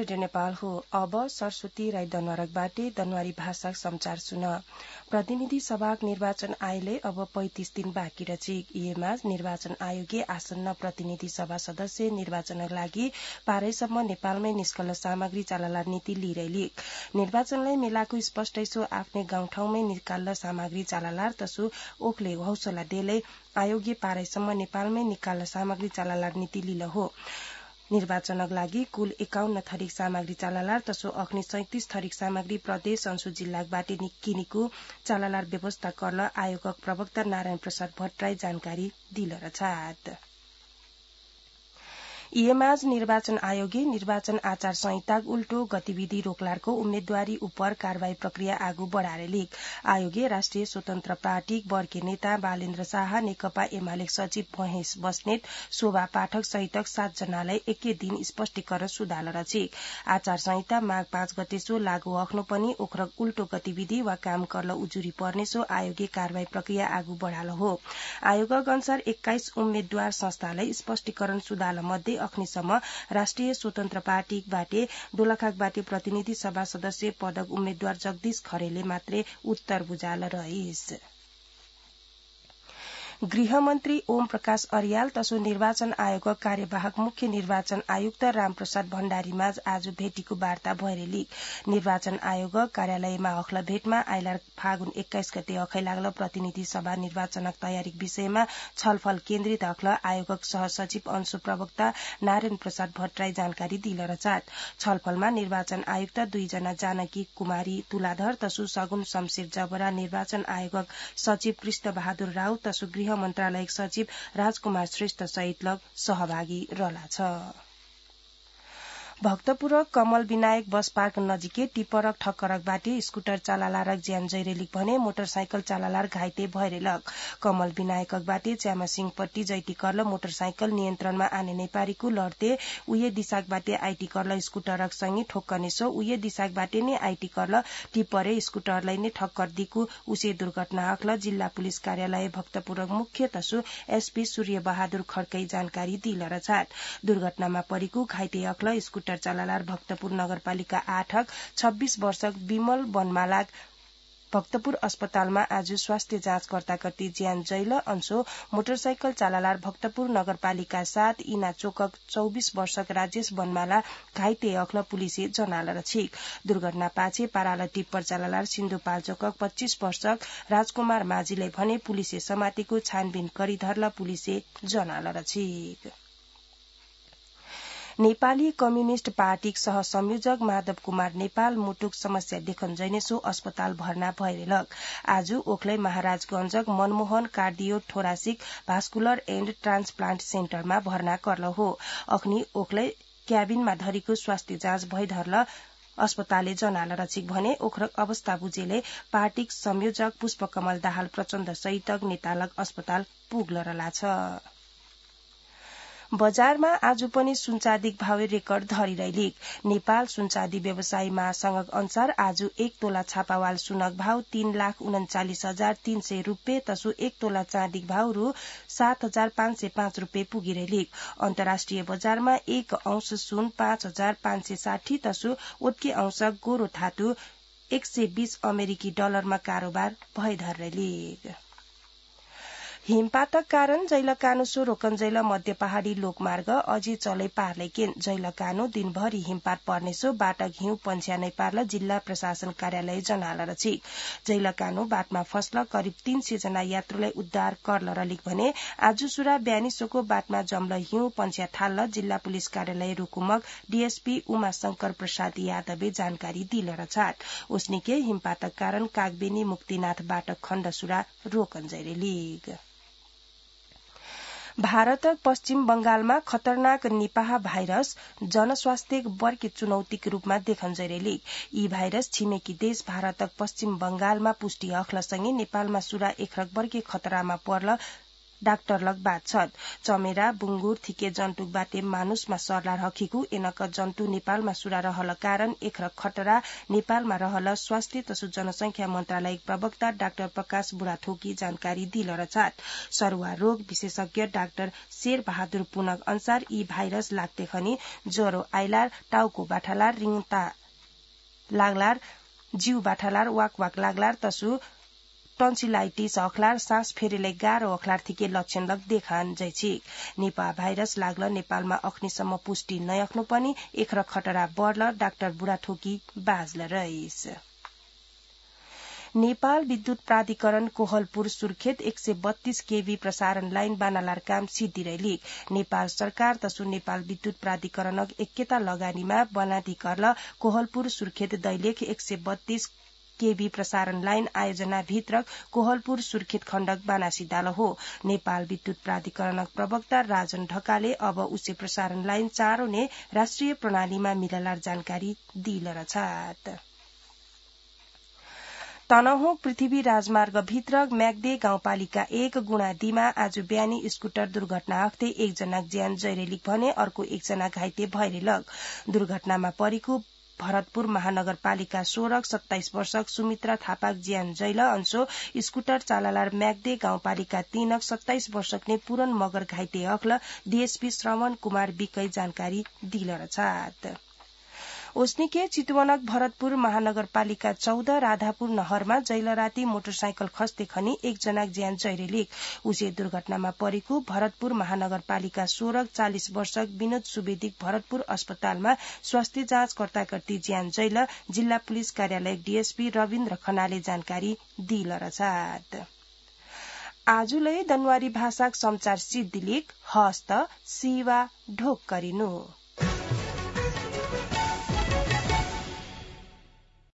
Radio Nepal हो। अब सरस्वती राई दनवारकबाटे दनवारी भाषा समाचार सुन। प्रतिनिधि सभा निर्वाचन आयोगले अब 35 दिन बाँकी रचिक। यीमा निर्वाचन आयोगले आसन्न प्रतिनिधि सभा सदस्य निर्वाचनका लागि पारैसम्म नेपालमै निष्कल सामग्री चालला नीति लिइरहेलिक। निर्वाचनलाई मेलाको स्पष्ट सो आफ्नै गाउँठाउँमै निकाल्न सामग्री चाललार तसु ओखले हौसला देले आयोगले पारैसम्म नेपालमै निकाल्न सामग्री चाललार नीति लिल हो। निर्वाचनका लागि कुल 51 थरीक सामग्री चाललार तसो अग्नि 37 थरीक सामग्री प्रदेश अंशु जिल्लाबाट किनेको चाललार व्यवस्था गर्न आयोगक प्रवक्ता नारायण प्रसाद भट्टराई जानकारी दिल रछात। यीमाज निर्वाचन आयोगले निर्वाचन आचार संहिता उल्टो गतिविधि रोकलारको उम्मेदवारी उपर कारवाही प्रक्रिया आगू बढ़ारेलिक। आयोगले राष्ट्रिय स्वतन्त्र पार्टी वर्गे नेता बालेन्द्र शाह, नेकपा एमाले सचिव महेश बस्नेत, शोभा पाठक सहितक 7 जनालाई एकै दिन स्पष्टीकरण सुधाल रचिक। आचार संहिता माघ 5 गते सो लागू अख्नो पनि ओखरक उल्टो गतिविधि वा काम कर्ल उजुरी पर्ने सो आयोगले कारवाही प्रक्रिया आगू बढ़ाल हो। आयोगक अनुसार 21 उम्मेद्वार संस्थालाई स्पष्टीकरण सुधाल मध्ये अख्नीसम्म राष्ट्रिय स्वतन्त्र पार्टीबाटे दोलखाकबाटे प्रतिनिधि सभा सदस्य पदक उम्मेद्वार जगदीश खरेलले मात्रै उत्तर बुझाल रहिस। गृहमन्त्री ओम प्रकाश अर्याल तसो निर्वाचन आयोगका कार्यवाहक मुख्य निर्वाचन आयुक्त रामप्रसाद भण्डारीमाझ आज भेटीको वार्ता भएरेलिक। निर्वाचन आयोग कार्यालयमा अख्ल भेटमा आइलार फागुन 21 गते अखै लाग्ल प्रतिनिधि सभा निर्वाचनक तयारी विषयमा छलफल केन्द्रित अख्ल आयोगक सहसचिव अंशु प्रवक्ता नारायण प्रसाद भट्टराई जानकारी दिल रचात। छलफलमा निर्वाचन आयुक्त 2 जना जानकी कुमारी तुलाधर तसु सगुन शमशेर जबरा, निर्वाचन आयोगक सचिव कृष्ण बहादुर राउत तसु गृह मन्त्रालयक सचिव राजकुमार श्रेष्ठ सहित लग सहभागी रहला छ। भक्तपुर कमल विनायक बस पार्क नजिकै टिपरक ठक्करकबाट स्कुटर चाललारक ज्यान जैरेलिक भने मोटरसाइकल चाललार घाइते भएरेलक। कमल विनायकबाट च्यामासिंहपट्टी जैती कर्ल मोटरसाइकल नियन्त्रणमा आने नेपारीको लड्ते उये दिशाकबाट आइटी कर्ल स्कुटरक सँगै ठोक्कने सो उये दिशाकबाट नै आइटी कर्ल टिपरे स्कुटरलाई नै ठक्कर दिएको उसे दुर्घटना अख्ल जिल्ला पुलिस कार्यालय भक्तपुरक मुख्य तसु एसपी सूर्य बहादुर खड्कै जानकारी दिल रछात। दुर्घटनामा परेको घाइते अख्ल स्कुटर चाललार भक्तपुर नगरपालिका 8 26 वर्षक विमल वनमालाक भक्तपुर अस्पतालमा आज स्वास्थ्य जाँचकर्ता कति ज्यान जैल अंशो मोटरसाइकल चाललार भक्तपुर नगरपालिका 7 इना चोकक 24 वर्षक राजेश वनमाला घाइते अख्ल पुलिसे जनाल रछिक। दुर्घटना पाछे पाराला टिप्पर चाललार सिन्धुपाल्चोकक 25 वर्षक राजकुमार माझीलाई भने पुलिसे समातेको छानबिन करी धर्ल पुलिसे जनाल रछिक। नेपाली कम्युनिष्ट पार्टीक सह संयोजक माधव कुमार नेपाल मुटुक समस्या देखन जैनेसो अस्पताल भर्ना भएरेलक। आज ओखलै महाराजगंजक Manmohan cardio thoracic vascular and transplant सेन्टरमा भर्ना कर्ल हो। अख्नी ओखलै क्याबिनमा धरीको स्वास्थ्य जाँच भई धर्ल अस्पतालले जनाल रचिक भने ओखरक अवस्था बुझेले पार्टीक संयोजक पुष्पकमल दाहाल प्रचण्ड सहितक नेतालक अस्पताल पुग्ल रला छ। बजारमा आज पनि सुनचाँदीक भाव रेकर्ड धरिरहेलिक। नेपाल सुनचाँदी व्यवसायी महासंघक अनुसार आज 1 तोला छापावाल सुनक भाव 3,39,300 रुपैयाँ तसु 1 तोला चाँदीक भाव रु 7,505 रुपैयाँ पुगिरहेलिक। अन्तर्राष्ट्रिय बजारमा 1 औंस सुन 5,560 तसु ओत्के औंस गोरो धातु 120 अमेरिकी डलरमा कारोबार भई धरिरहेलिक। हिमपातक कारण जैलकानुसो रोकन्जैल मध्य पहाड़ी लोकमार्ग अझै चलै पार्लेकेन। जैलकानु दिनभरि हिमपात पर्नेसो बाटक हिउँ पन्छ्या नै पार्ल जिल्ला प्रशासन कार्यालय जनाल रचिक। जैलकानु बाटमा फस्ल करिब 300 जना यात्रुलाई उद्धार कर्ल रलिक भने आज सुरा ब्यानिसोको बाटमा जम्ल हिउँ पन्छ्या ठाल्ल जिल्ला पुलिस कार्यालय रुकुमक डीएसपी उमा शंकर प्रसाद यादवले जानकारी दिल रछात। उसनिके हिमपातक कारण कागबेनी मुक्तिनाथ बाटक खण्ड सुरा रोकन्जैरेलिक। भारतक पश्चिम बंगालमा खतरनाक निपाह भाइरस जनस्वास्थ्य बर्के चुनौतीक रूपमा देखन जैरेलिक। यी भाइरस छिमेकी देश भारतक पश्चिम बंगालमा पुष्टि अख्लसँगै नेपालमा सुरा एखरक बर्के खतरामा पर्ल डाक्टर लग बात छत चमेरा बुंगुर थिके जन्तुक बाटे मानुषमा सर्ला रखिकु एनक जन्तु नेपालमा सुरा रहल कारण एखर खतरा नेपालमा रहल स्वास्थ्य तसु जनसंख्या मन्त्रालय प्रवक्ता डाक्टर प्रकाश बुढाथोकी जानकारी दिल रचात सरुवा रोग विशेषज्ञ डाक्टर शेर बहादुर पुनक अनुसार यी भाइरस लाग्ते खनी ज्वरो आइलार टाउको बाठालार रिङता लागलार जीव बाठालार वाक लागलार तसु टन्सिलाइटिस अखलार सास फेरेले गाह्रो अखलार थिके लक्षण लग देखान जैछिक निपा भाइरस लाग्ल नेपालमा अख्नीसम्म पुष्टि नयख्नु पनि एखर खतरा बढ्ल डाक्टर बुढाथोकी बाजल रहिस नेपाल विद्युत प्राधिकरण कोहलपुर सुर्खेत 132 केवी प्रसारण लाइन बानालार काम सिद्धिरैलिक नेपाल सरकार तसु नेपाल विद्युत प्राधिकरणक एकेता लगानीमा बनाधिकर्ल कोहलपुर सुर्खेत दैलेख 132 केवी प्रसारण लाइन आयोजना भित्र कोहलपुर सुर्खेत खण्डक बानासिदाल हो नेपाल विद्युत प्राधिकरणक प्रवक्ता राजन ढकाले अब उसे प्रसारण लाइन चाँडो ने राष्ट्रिय प्रणालीमा मिललार जानकारी दिल रछात तनहुँ पृथ्वी राजमार्ग भित्र म्याग्दे गाउँपालिका 1 गुणादीमा आज बिहानी स्कुटर दुर्घटना अख्ते एकजना ज्यान जैरेलिक भने अर्को एकजना घाइते भइरेलक दुर्घटनामा परेको भरतपुर महानगरपालिका 16 27 वर्षक सुमित्रा थापाक ज्यान जैल अंशो स्कुटर चालालार म्याग्दे गाउँपालिका 3 27 वर्षक ने पूरन मगर घाइते अख्ल डीएसपी श्रवण कुमार बिकै जानकारी दिल रछात ओस्निके चितवनक भरतपुर महानगरपालिका 14 राधापुर नहरमा जैल राती मोटरसाइकल खस्ते खनी एकजना ज्यान जैरेलिक उसे दुर्घटनामा परेको भरतपुर महानगरपालिका 16 40 वर्षक विनोद सुवेदिक भरतपुर अस्पतालमा स्वास्थ्य जाँच कर्ता कर्ती ज्यान जैल जिल्ला पुलिस कार्यालय डीएसपी रविन्द्र खनाले जानकारी दिल रछात आजुलै दनवारी भाषाक समाचार सिद्धिलिक हस्त सिवा ढोक गरिनु।